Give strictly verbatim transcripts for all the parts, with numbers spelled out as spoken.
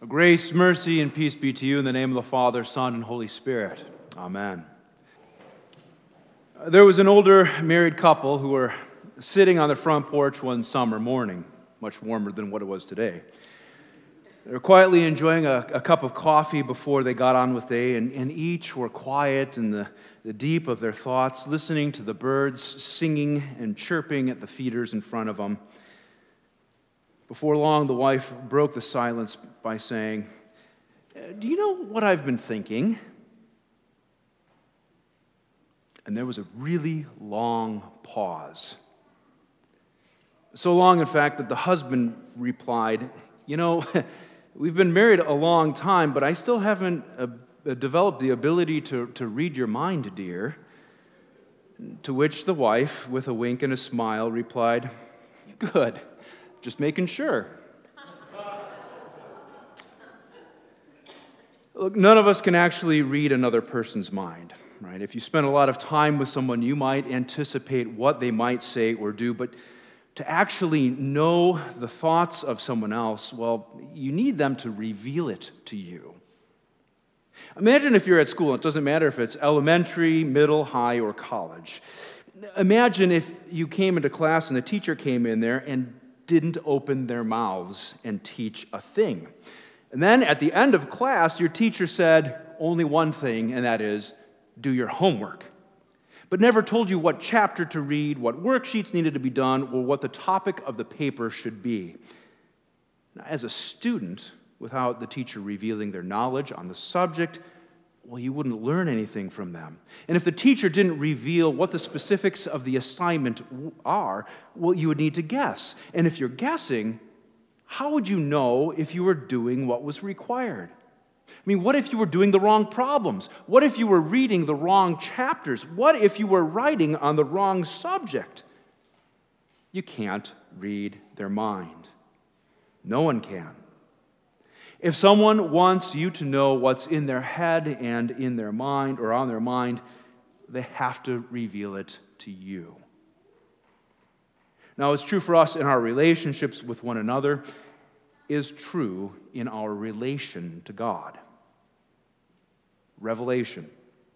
Grace, mercy, and peace be to you in the name of the Father, Son, and Holy Spirit. Amen. There was an older married couple who were sitting on the front porch one summer morning, much warmer than what it was today. They were quietly enjoying a, a cup of coffee before they got on with day, and, and each were quiet in the, the deep of their thoughts, listening to the birds singing and chirping at the feeders in front of them. Before long, the wife broke the silence by saying, "Do you know what I've been thinking?" And there was a really long pause. So long, in fact, that the husband replied, "You know, we've been married a long time, but I still haven't uh, developed the ability to, to read your mind, dear." To which the wife, with a wink and a smile, replied, "Good. Just making sure." Look, none of us can actually read another person's mind, right? If you spend a lot of time with someone, you might anticipate what they might say or do, but to actually know the thoughts of someone else, well, you need them to reveal it to you. Imagine if you're at school, it doesn't matter if it's elementary, middle, high, or college. Imagine if you came into class and the teacher came in there and didn't open their mouths and teach a thing. And then at the end of class, your teacher said only one thing, and that is, do your homework. But never told you what chapter to read, what worksheets needed to be done, or what the topic of the paper should be. Now, as a student, without the teacher revealing their knowledge on the subject, well, you wouldn't learn anything from them. And if the teacher didn't reveal what the specifics of the assignment are, well, you would need to guess. And if you're guessing, how would you know if you were doing what was required? I mean, what if you were doing the wrong problems? What if you were reading the wrong chapters? What if you were writing on the wrong subject? You can't read their mind. No one can. If someone wants you to know what's in their head and in their mind or on their mind, they have to reveal it to you. Now, it's true for us in our relationships with one another, is true in our relation to God. Revelation.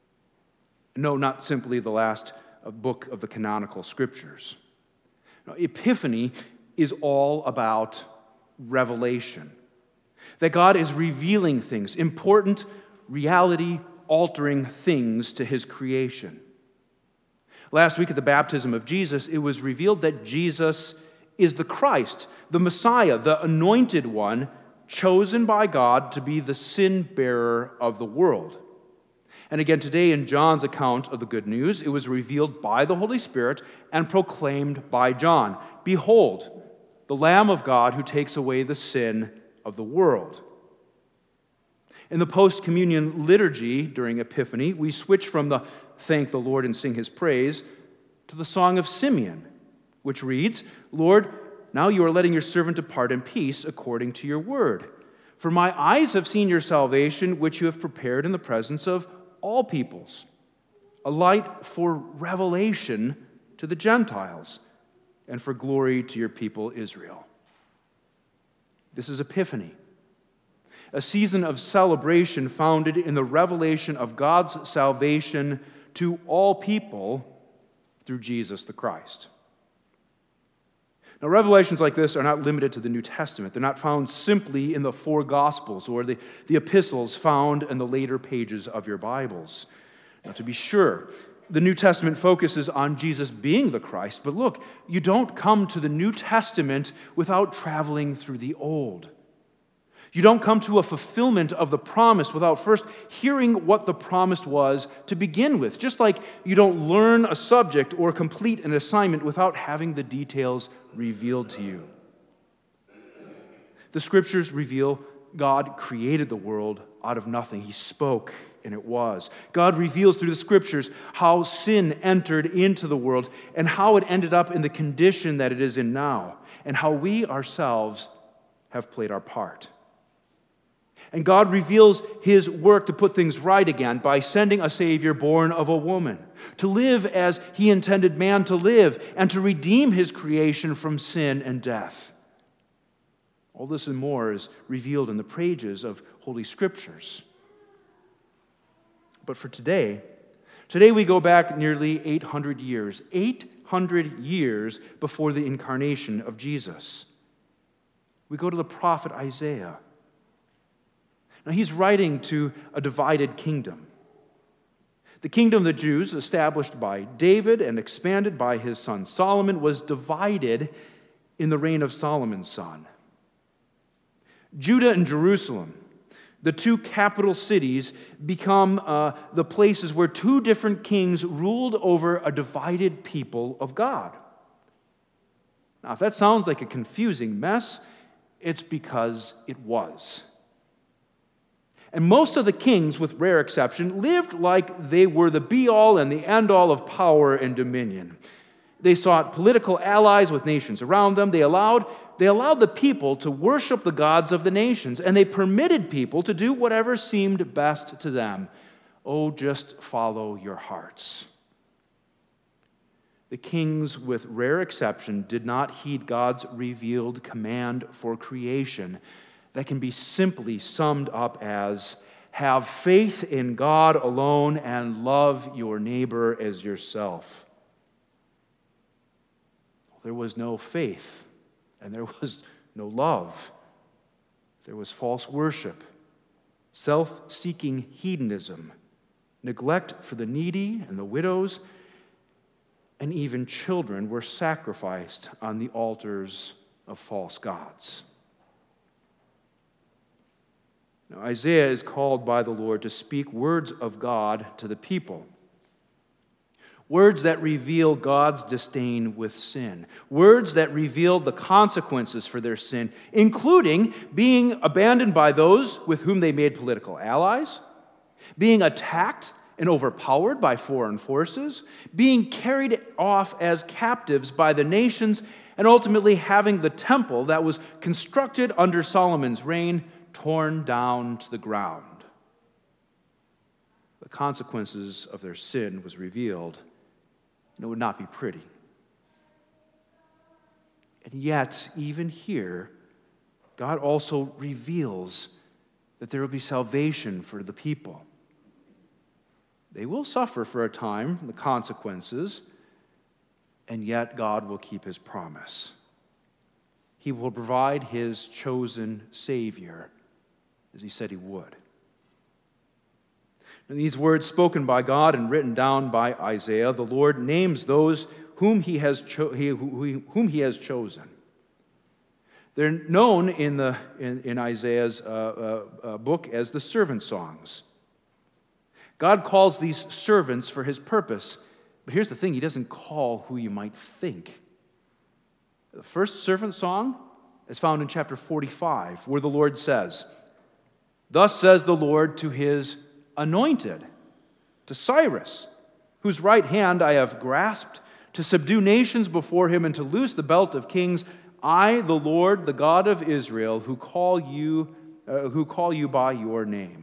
No, not simply the last book of the canonical scriptures. No, Epiphany is all about revelation. That God is revealing things, important, reality-altering things to his creation. Last week at the baptism of Jesus, it was revealed that Jesus is the Christ, the Messiah, the anointed one, chosen by God to be the sin-bearer of the world. And again today in John's account of the good news, it was revealed by the Holy Spirit and proclaimed by John. Behold, the Lamb of God who takes away the sin of the world. In the post-communion liturgy during Epiphany, we switch from the thank the Lord and sing his praise to the Song of Simeon, which reads, "Lord, now you are letting your servant depart in peace according to your word. For my eyes have seen your salvation, which you have prepared in the presence of all peoples, a light for revelation to the Gentiles and for glory to your people Israel." This is Epiphany, a season of celebration founded in the revelation of God's salvation to all people through Jesus the Christ. Now, revelations like this are not limited to the New Testament. They're not found simply in the four Gospels or the, the epistles found in the later pages of your Bibles. Now, to be sure, the New Testament focuses on Jesus being the Christ, but look, you don't come to the New Testament without traveling through the Old. You don't come to a fulfillment of the promise without first hearing what the promise was to begin with, just like you don't learn a subject or complete an assignment without having the details revealed to you. The Scriptures reveal God created the world out of nothing. He spoke, and it was. God reveals through the Scriptures how sin entered into the world and how it ended up in the condition that it is in now, and how we ourselves have played our part. And God reveals his work to put things right again by sending a Savior born of a woman, to live as he intended man to live, and to redeem his creation from sin and death. All this and more is revealed in the pages of Holy Scriptures. But for today, today we go back nearly eight hundred years, eight hundred years before the incarnation of Jesus. We go to the prophet Isaiah. Now he's writing to a divided kingdom. The kingdom of the Jews, established by David and expanded by his son Solomon, was divided in the reign of Solomon's son. Judah and Jerusalem, the two capital cities, become uh, the places where two different kings ruled over a divided people of God. Now, if that sounds like a confusing mess, it's because it was. And most of the kings, with rare exception, lived like they were the be-all and the end-all of power and dominion. They sought political allies with nations around them. They allowed, they allowed the people to worship the gods of the nations, and they permitted people to do whatever seemed best to them. Oh, just follow your hearts. The kings, with rare exception, did not heed God's revealed command for creation that can be simply summed up as, have faith in God alone and love your neighbor as yourself. There was no faith, and there was no love. There was false worship, self-seeking hedonism, neglect for the needy and the widows, and even children were sacrificed on the altars of false gods. Now, Isaiah is called by the Lord to speak words of God to the people. Words that reveal God's disdain with sin. Words that reveal the consequences for their sin, including being abandoned by those with whom they made political allies, being attacked and overpowered by foreign forces, being carried off as captives by the nations, and ultimately having the temple that was constructed under Solomon's reign torn down to the ground. The consequences of their sin was revealed, and it would not be pretty. And yet, even here, God also reveals that there will be salvation for the people. They will suffer for a time the consequences, and yet God will keep his promise. He will provide his chosen Savior, as he said he would. In these words spoken by God and written down by Isaiah, the Lord names those whom he has, cho- he, whom he has chosen. They're known in, the, in, in Isaiah's uh, uh, uh, book as the servant songs. God calls these servants for his purpose, but here's the thing, he doesn't call who you might think. The first servant song is found in chapter forty-five, where the Lord says, "Thus says the Lord to his anointed, to Cyrus, whose right hand I have grasped, to subdue nations before him and to loose the belt of kings. I, the Lord, the God of Israel, who call you, uh, who call you by your name."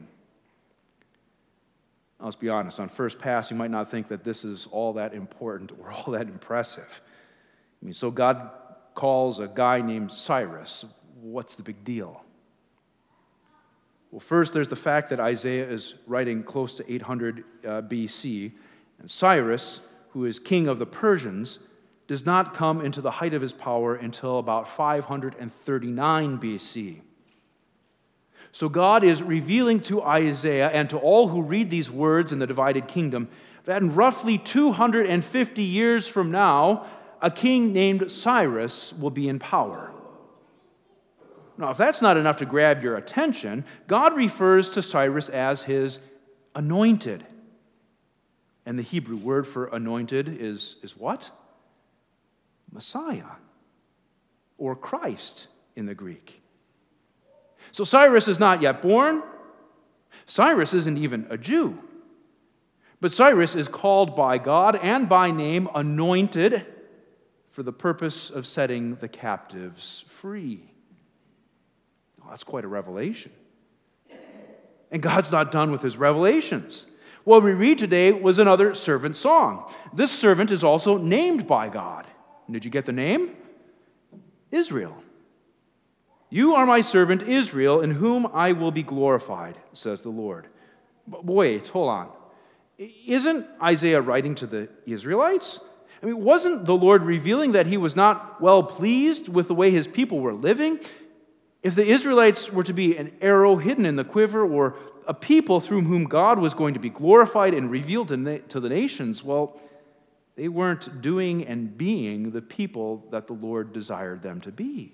Now, let's be honest. On first pass, you might not think that this is all that important or all that impressive. I mean, so God calls a guy named Cyrus. What's the big deal? Well, first, there's the fact that Isaiah is writing close to eight hundred uh, B C, and Cyrus, who is king of the Persians, does not come into the height of his power until about five hundred thirty-nine B C. So God is revealing to Isaiah and to all who read these words in the divided kingdom that in roughly two hundred fifty years from now, a king named Cyrus will be in power. Now, if that's not enough to grab your attention, God refers to Cyrus as his anointed. And the Hebrew word for anointed is, is what? Messiah, or Christ in the Greek. So Cyrus is not yet born. Cyrus isn't even a Jew. But Cyrus is called by God and by name anointed for the purpose of setting the captives free. Well, that's quite a revelation. And God's not done with his revelations. What we read today was another servant song. This servant is also named by God. And did you get the name? Israel. You are my servant Israel, in whom I will be glorified, says the Lord. But wait, hold on. Isn't Isaiah writing to the Israelites? I mean, wasn't the Lord revealing that he was not well pleased with the way his people were living? If the Israelites were to be an arrow hidden in the quiver, or a people through whom God was going to be glorified and revealed to, na- to the nations, well, they weren't doing and being the people that the Lord desired them to be.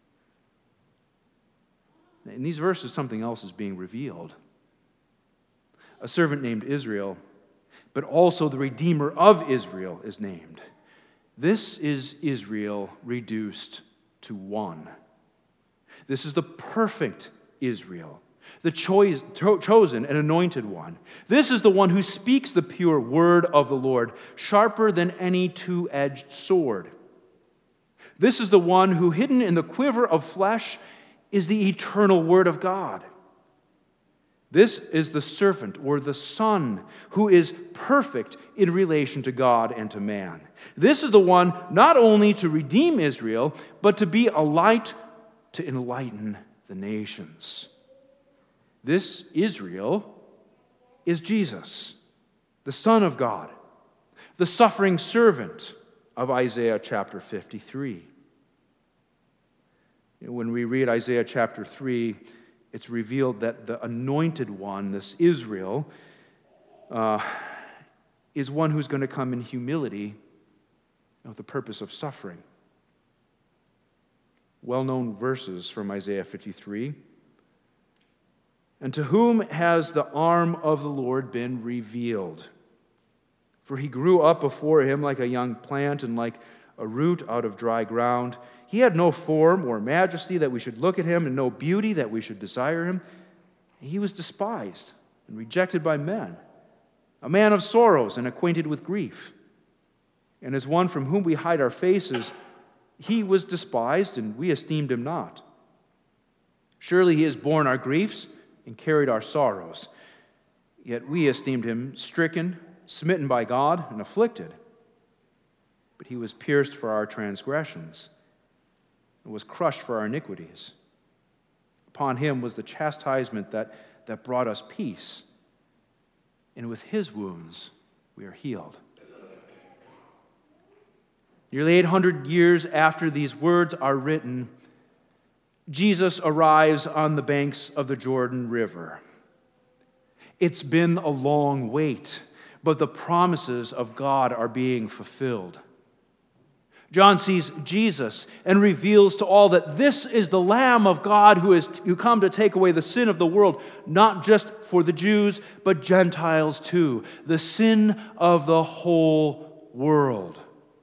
In these verses, something else is being revealed. A servant named Israel, but also the Redeemer of Israel is named. This is Israel reduced to one. This is the perfect Israel, the choice, cho- chosen and anointed one. This is the one who speaks the pure word of the Lord, sharper than any two-edged sword. This is the one who, hidden in the quiver of flesh, is the eternal word of God. This is the servant or the son who is perfect in relation to God and to man. This is the one not only to redeem Israel, but to be a light to enlighten the nations. This Israel is Jesus, the Son of God, the suffering servant of Isaiah chapter fifty-three. When we read Isaiah chapter three, it's revealed that the anointed one, this Israel, uh, is one who's going to come in humility with the purpose of suffering. Well-known verses from Isaiah fifty-three. And to whom has the arm of the Lord been revealed? For he grew up before him like a young plant and like a root out of dry ground. He had no form or majesty that we should look at him, and no beauty that we should desire him. He was despised and rejected by men, a man of sorrows and acquainted with grief. And as one from whom we hide our faces, he was despised, and we esteemed him not. Surely he has borne our griefs and carried our sorrows. Yet we esteemed him stricken, smitten by God, and afflicted. But he was pierced for our transgressions and was crushed for our iniquities. Upon him was the chastisement that, that brought us peace, and with his wounds we are healed. Nearly eight hundred years after these words are written, Jesus arrives on the banks of the Jordan River. It's been a long wait, but the promises of God are being fulfilled. John sees Jesus and reveals to all that this is the Lamb of God who is who come to take away the sin of the world, not just for the Jews, but Gentiles too, the sin of the whole world.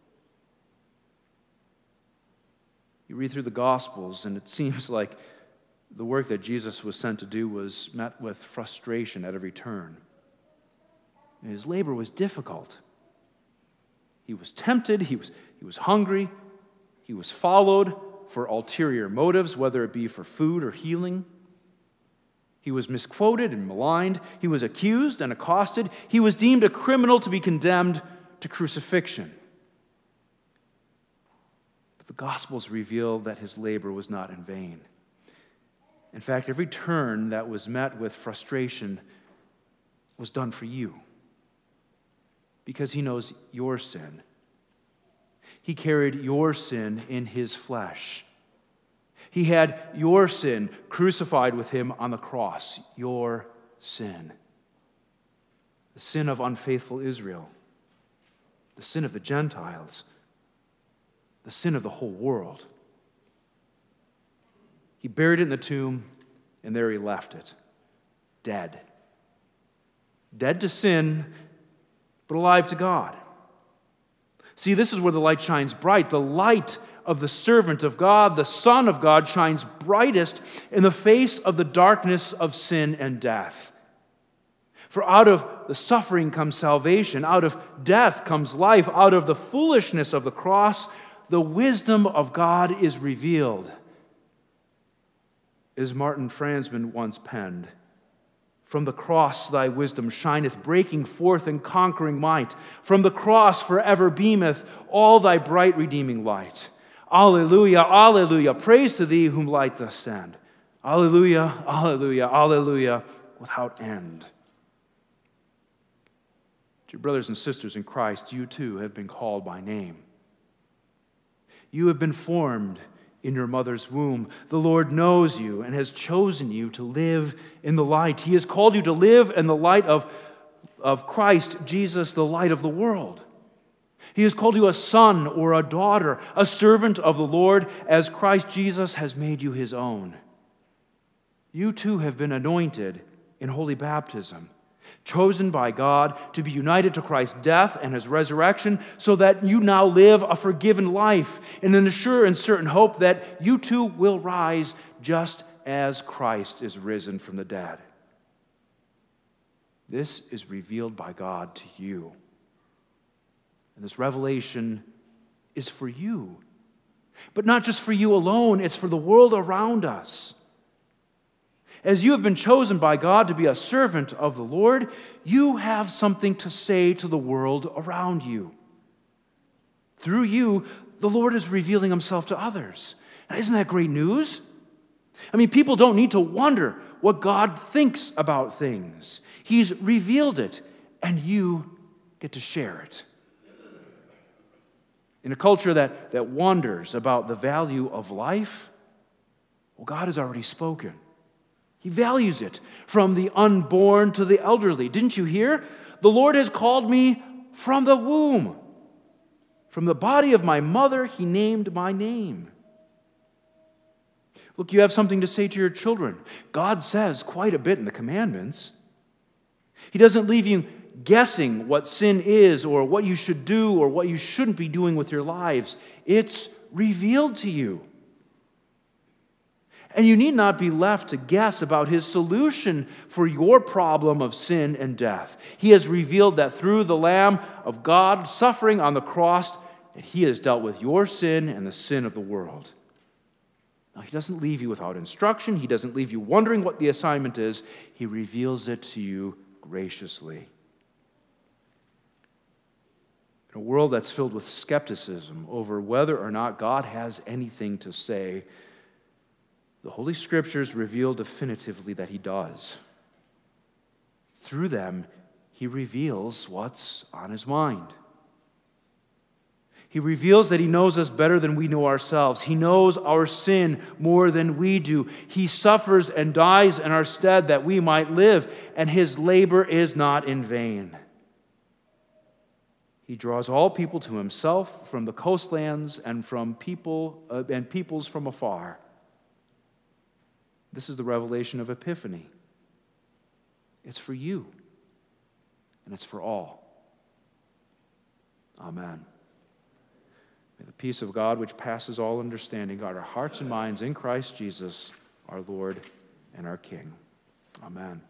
You read through the Gospels, and it seems like the work that Jesus was sent to do was met with frustration at every turn. His labor was difficult. He was tempted, he was, he was hungry, he was followed for ulterior motives, whether it be for food or healing. He was misquoted and maligned. He was accused and accosted. He was deemed a criminal to be condemned to crucifixion. But the Gospels reveal that his labor was not in vain. In fact, every turn that was met with frustration was done for you, because he knows your sin. He carried your sin in his flesh. He had your sin crucified with him on the cross, your sin. The sin of unfaithful Israel, the sin of the Gentiles, the sin of the whole world. He buried it in the tomb, and there he left it, dead. Dead to sin, but alive to God. See, this is where the light shines bright. The light of the servant of God, the Son of God, shines brightest in the face of the darkness of sin and death. For out of the suffering comes salvation, out of death comes life, out of the foolishness of the cross, the wisdom of God is revealed. As Martin Franzmann once penned, "From the cross thy wisdom shineth, breaking forth in conquering might. From the cross forever beameth all thy bright redeeming light. Alleluia, alleluia. Praise to thee whom light doth send. Alleluia, alleluia, alleluia, without end. Dear brothers and sisters in Christ, you too have been called by name. You have been formed in your mother's womb. The Lord knows you and has chosen you to live in the light. He has called you to live in the light of, of Christ Jesus, the light of the world. He has called you a son or a daughter, a servant of the Lord, as Christ Jesus has made you his own. You too have been anointed in holy baptism, chosen by God to be united to Christ's death and his resurrection, so that you now live a forgiven life in an sure and certain hope that you too will rise just as Christ is risen from the dead. This is revealed by God to you. And this revelation is for you. But not just for you alone, it's for the world around us. As you have been chosen by God to be a servant of the Lord, you have something to say to the world around you. Through you, the Lord is revealing himself to others. Now, isn't that great news? I mean, people don't need to wonder what God thinks about things. He's revealed it, and you get to share it. In a culture that, that wonders about the value of life, well, God has already spoken. He values it, from the unborn to the elderly. Didn't you hear? The Lord has called me from the womb. From the body of my mother, he named my name. Look, you have something to say to your children. God says quite a bit in the commandments. He doesn't leave you guessing what sin is or what you should do or what you shouldn't be doing with your lives. It's revealed to you. And you need not be left to guess about his solution for your problem of sin and death. He has revealed that through the Lamb of God suffering on the cross, that he has dealt with your sin and the sin of the world. Now, he doesn't leave you without instruction. He doesn't leave you wondering what the assignment is. He reveals it to you graciously. In a world that's filled with skepticism over whether or not God has anything to say, the Holy Scriptures reveal definitively that he does. Through them, he reveals what's on his mind. He reveals that he knows us better than we know ourselves. He knows our sin more than we do. He suffers and dies in our stead that we might live, and his labor is not in vain. He draws all people to himself from the coastlands and from people uh, and peoples from afar. This is the revelation of Epiphany. It's for you, and it's for all. Amen. May the peace of God, which passes all understanding, guard our hearts and minds in Christ Jesus, our Lord and our King. Amen.